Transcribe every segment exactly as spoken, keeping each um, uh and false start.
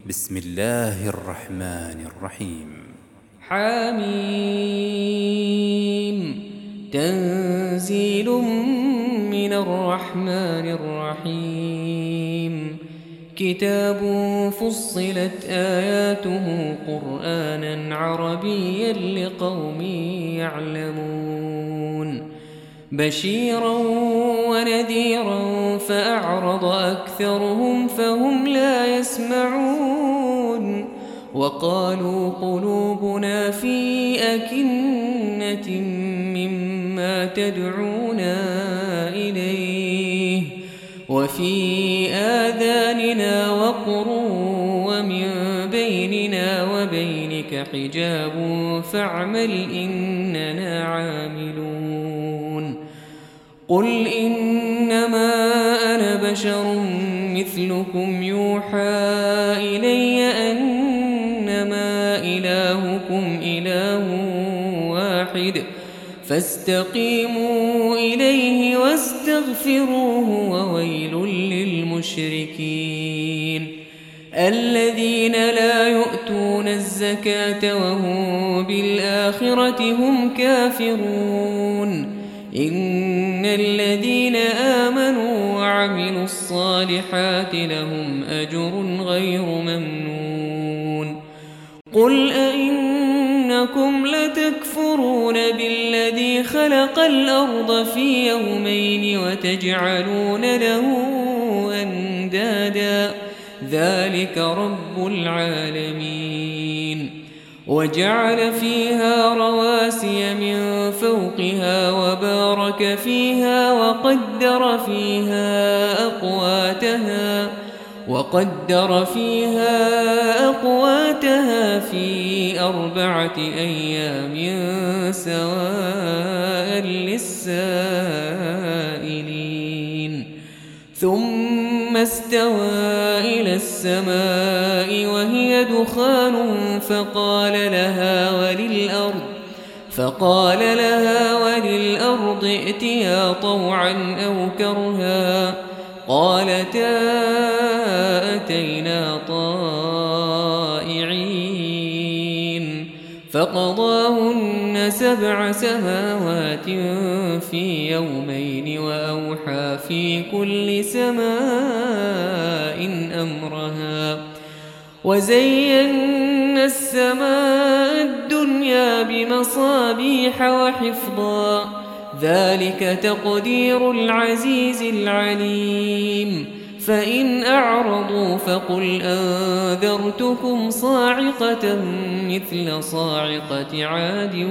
بسم الله الرحمن الرحيم. حميم تنزيل من الرحمن الرحيم. كتاب فصلت آياته قرآنا عربيا لقوم يعلمون بشيرا ونذيرا فأعرض أكثرهم فهم لا يسمعون وقالوا قلوبنا في أكنة مما تدعونا إليه وفي آذاننا وقر ومن بيننا وبينك حجاب فاعمل إننا عاملون. قل إنما أنا بشر مثلكم يوحى إلي أنما إلهكم إله واحد فاستقيموا إليه واستغفروه وويل للمشركين الذين لا يؤتون الزكاة وهم بالآخرة هم كافرون. إن الذين آمنوا وعملوا الصالحات لهم أجر غير ممنون. قل أئنكم لتكفرون بالذي خلق الأرض في يومين وتجعلون له أندادا ذلك رب العالمين. وجعل فيها رواسي من فوقها وبارك فيها وقدر فيها أقواتها وقدر فيها أقواتها في أربعة أيام سواء للسائلين. ثم استوى إلى السماء وهي دخان فقال لها وللأرض فقال لها وللأرض ائتيا طوعا أو كرها قالتا أتينا طائعين. فقضاهن سبع سماوات في يومين وأوحى في كل سماء أمرها وزينا السماء الدنيا بمصابيح وحفظا ذلك تقدير العزيز العليم. فإن أعرضوا فقل أنذرتكم صاعقة مثل صاعقة عاد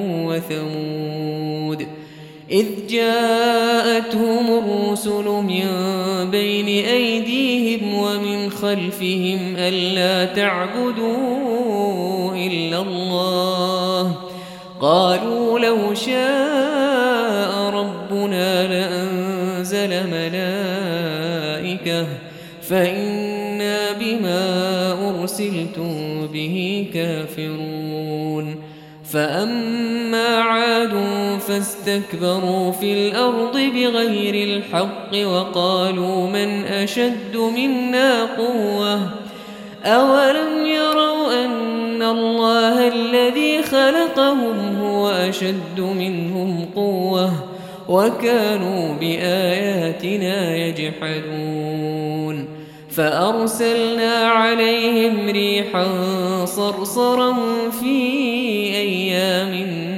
وثمود إذ جاءتهم الرسل من بين أيديهم ومن خلفهم ألا تعبدوا إلا الله قالوا لو شاء ربنا لأنزل ملائكة فإنا بما أرسلتم به كافرون. فأما عاد فاستكبروا في الأرض بغير الحق وقالوا من أشد منا قوة أولم يروا أن الله الذي خلقهم هو أشد منهم قوة وكانوا بآياتنا يجحدون. فأرسلنا عليهم ريحا صرصرا في أيام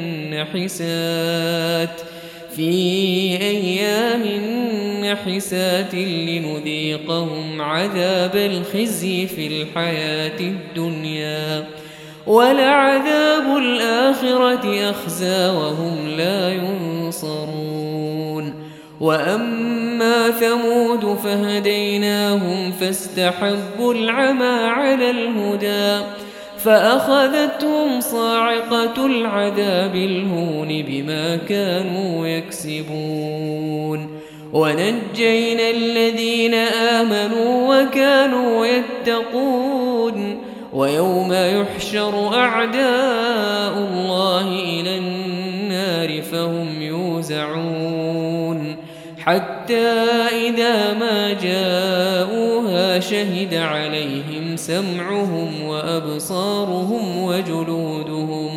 نحسات في أيام نحسات لنذيقهم عذاب الخزي في الحياة الدنيا ولعذاب الآخرة أخزى وهم لا ينصرون. وأما ثمود فهديناهم فاستحبوا العمى على الهدى فأخذتهم صاعقة العذاب الهون بما كانوا يكسبون. ونجينا الذين آمنوا وكانوا يتقون. ويوم يحشر أعداء الله إلى النار فهم يوزعون حتى إذا ما جاءوها شهد عليهم سمعهم وأبصارهم وجلودهم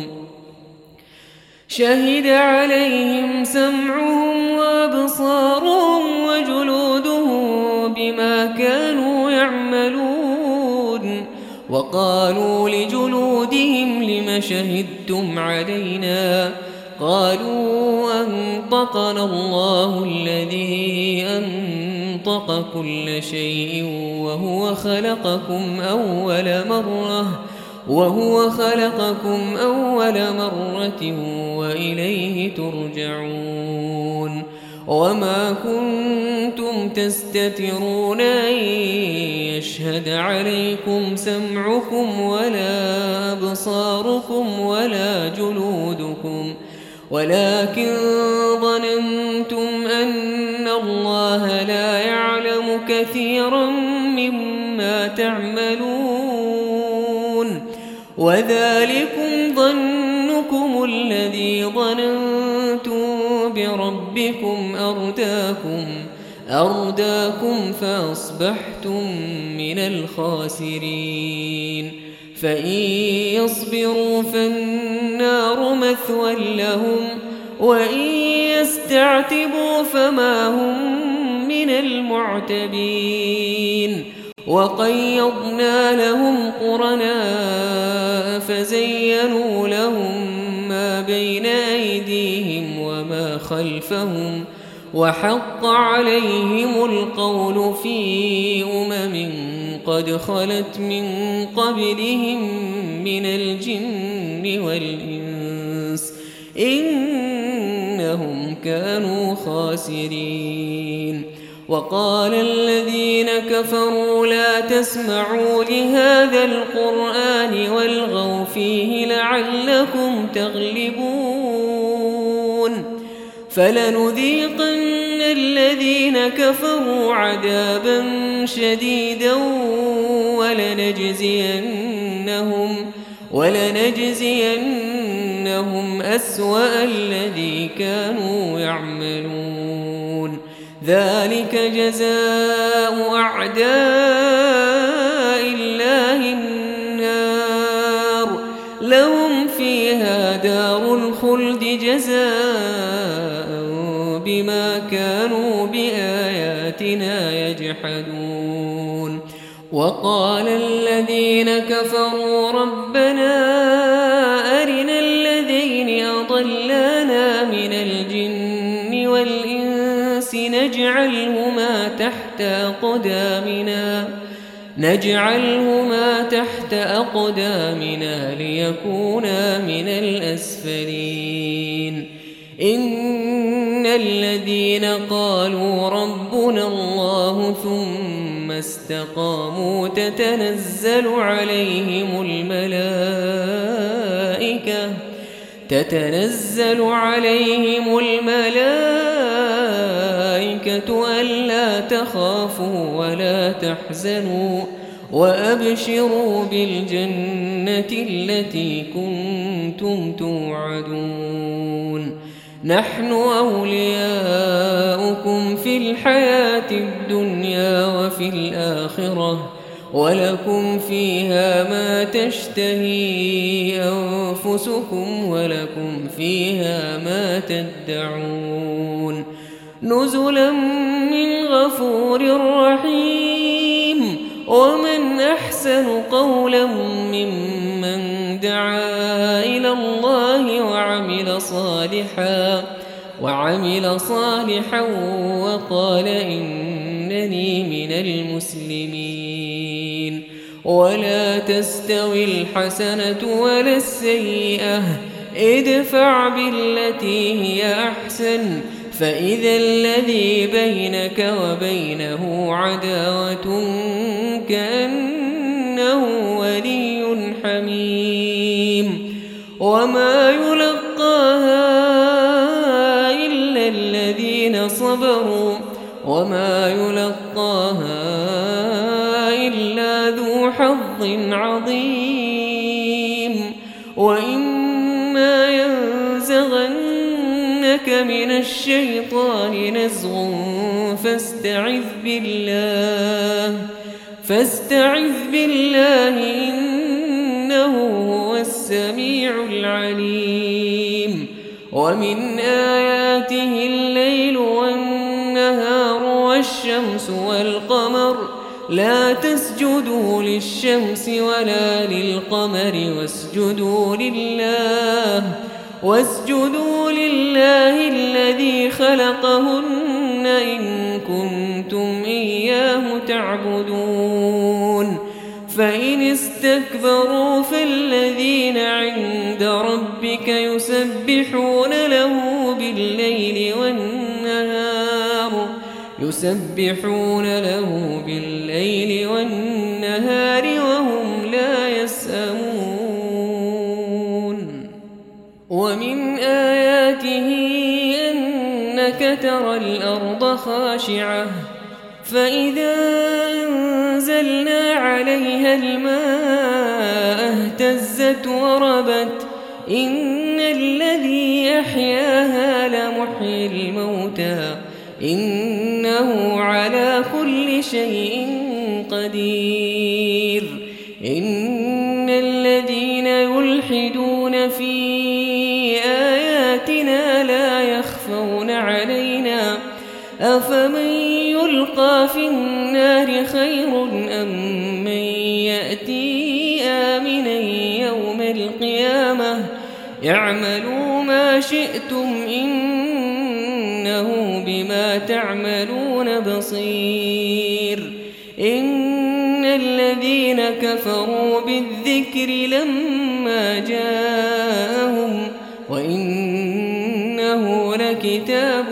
شهد عليهم سمعهم وأبصارهم وجلودهم بما كانوا يعملون وقالوا لجلودهم لم شهدتم علينا قالوا أنطقنا الله الذي أنطق كل شيء وهو خلقكم أول مرة وهو خلقكم أول مرة وإليه ترجعون وما كنتم تستترون أن يشهد عليكم سمعكم ولا أبصاركم ولا جلودكم ولكن ظننتم أن الله لا يعلم كثيرا مما تعملون وذلكم ظنكم الذي ظننتم بربكم أرداكم أرداكم فأصبحتم من الخاسرين فإن يصبروا فالنار مثوى لهم وإن يستعتبوا فما هم من المعتبين وقيضنا لهم قرناء فزينوا لهم ما بين أيديهم وما خلفهم وحق عليهم القول في أمم قد خلت من قبلهم من الجن والإنس إنهم كانوا خاسرين وقال الذين كفروا لا تسمعوا لهذا القرآن والغوا فيه لعلكم تغلبون فلنذيقن الذين كفروا عذابا شديدا ولنجزينهم ولنجزينهم أسوأ الذي كانوا يعملون ذلك جزاء أعداء الله النار لهم فيها دار الخلد جزاء بما كانوا بآياتنا يجحدون وقال الذين كفروا ربنا أرنا الذين أضلانا من الجن والإنس نجعلهما تحت أقدامنا نجعلهما تحت أقدامنا ليكونا من الأسفلين إن الذين قالوا ربنا الله ثم استقاموا تتنزل عليهم الملائكة تتنزل عليهم الملائكة ألا تخافوا ولا تحزنوا وأبشروا بالجنة التي كنتم توعدون نحن أولياؤكم في الحياة الدنيا وفي الآخرة ولكم فيها ما تشتهي أنفسكم ولكم فيها ما تدعون نزلا من غفور رحيم ومن أحسن قولا ممن دعا إلى الله وعمل صالحا وعمل صالحا وقال إنني من المسلمين ولا تستوي الحسنة ولا السيئة ادفع بالتي هي أحسن فإذا الذي بينك وبينه عداوة كأنه ولي حميم وما يلقاها إلا الذين صبروا وما يلقاها إلا ذو حظ عظيم وإما ينزغنك من الشيطان نزغ فاستعذ بالله فاستعذ بالله إنه هو السميع العليم ومن آياته الليل والنهار والشمس والقمر لا تسجدوا للشمس ولا للقمر واسجدوا لله واسجدوا لله الذي خلقهن إن كنتم إياه تعبدون فإن استكبروا فالذين عند ربك يسبحون له بالليل والنهار يسبحون له بالليل والنهار وهم لا يسأمون ومن آياته أنك ترى الأرض خاشعة فإذا أنزلنا عليها الماء اهتزت وربت إن الذي أحياها لمحيي الموتى إنه على كل شيء قدير إن الذين يلحدون في آياتنا لا يخفون علينا أفمن يلقى في النار خير أم من يأتي آمنا يوم القيامة اعملوا ما شئتم إنه بما تعملون بصير إن الذين كفروا بالذكر لما جاءهم وإنه لكتاب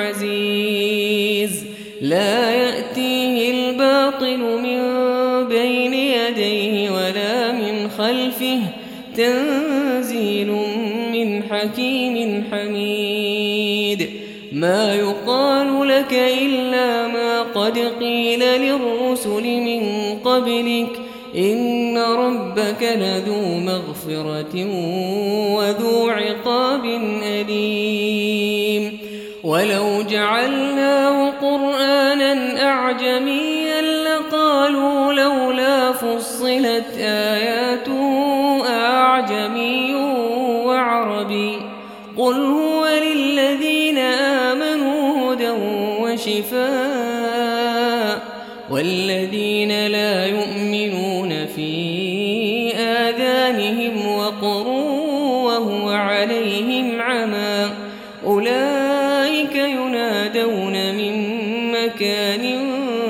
عزيز لا يأتيه الباطل من بين يديه ولا من خلفه تنزيل من حكيم حميد ما يقال لك إلا ما قد قيل للرسل من قبلك إن ربك لذو مغفرة وذو عقاب أليم ولو جعلناه قرآنا أعجميا لقالوا لولا فصلت آياته أعجمي وعربي قل هو للذين آمنوا هدى وشفاء والذين لا يؤمنون في آذانهم وقر وهو عليهم عمى أولئك ينادون من مكان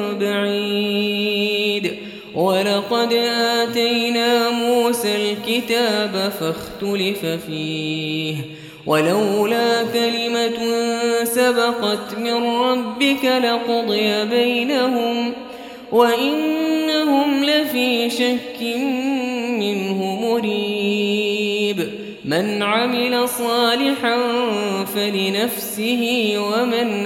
بعيد ولقد آتينا موسى الكتاب فاختلف فيه ولولا كلمة سبقت من ربك لقضي بينهم وإنهم لفي شك منه مريب من عمل صالحا فلنفسه ومن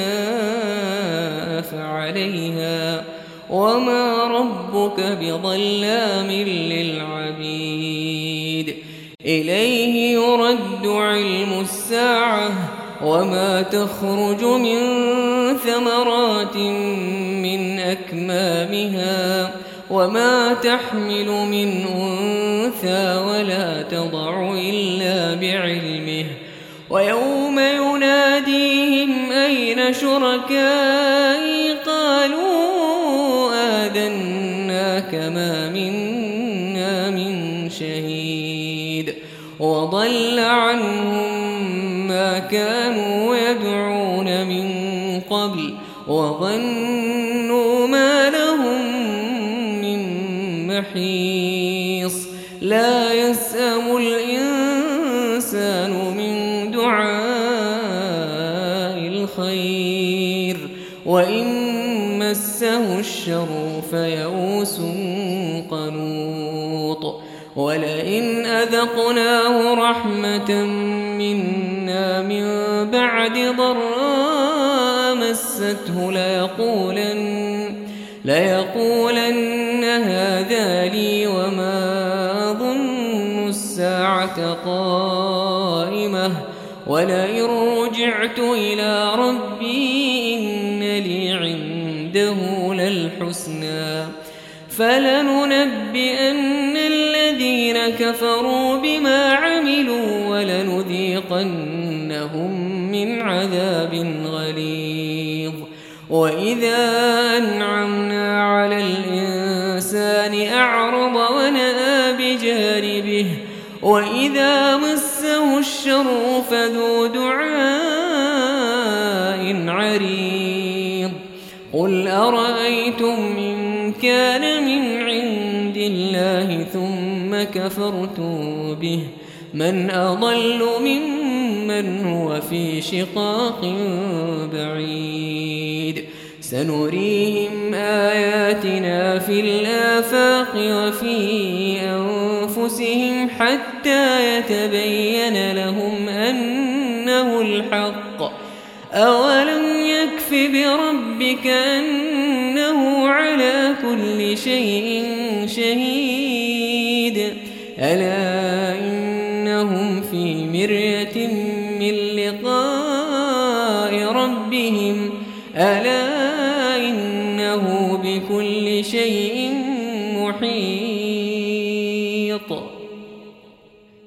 أساء فعليها وما ربك بظلام للعبيد إليه يرد علم الساعة وما تخرج من ثمرات من أكمامها وما تحمل من أنثى ولا تضع إلا بعلمه ويوم يناديهم أين شركائي قالوا آذناك ما منا من شهيد وضل عنهم ما كانوا يدعون من قبل وظنوا ما لهم من محيص لا يسأم الإنسان من دعاء الخير وإن مسه الشر فيئوس قنوط ولئن أذقناه رحمة منا من بعد ضراء مسته ليقولن, ليقولن هذا لي وما ظن الساعة قائمة ولئن رجعت إلى ربي إن لي عنده للحسنى فلننبئن الذين كفروا بما عملوا ولنذيقنهم من عذاب غليظ وإذا أنعمنا على الإنسان أعرض ونأى بجانبه وإذا مسه الشر فذو دعاء عريض قل أرأيتم إن كان من عند الله ثم كفرتم به من أضل ممن هو في شقاق بعيد سنريهم آياتنا في الآفاق وفي أنفسهم حتى يتبين لهم أنه الحق أولم يكف بربك أنه على كل شيء شهيد ألا إنهم في مرية من لقاء ربهم ألا إنه بكل شيء محيط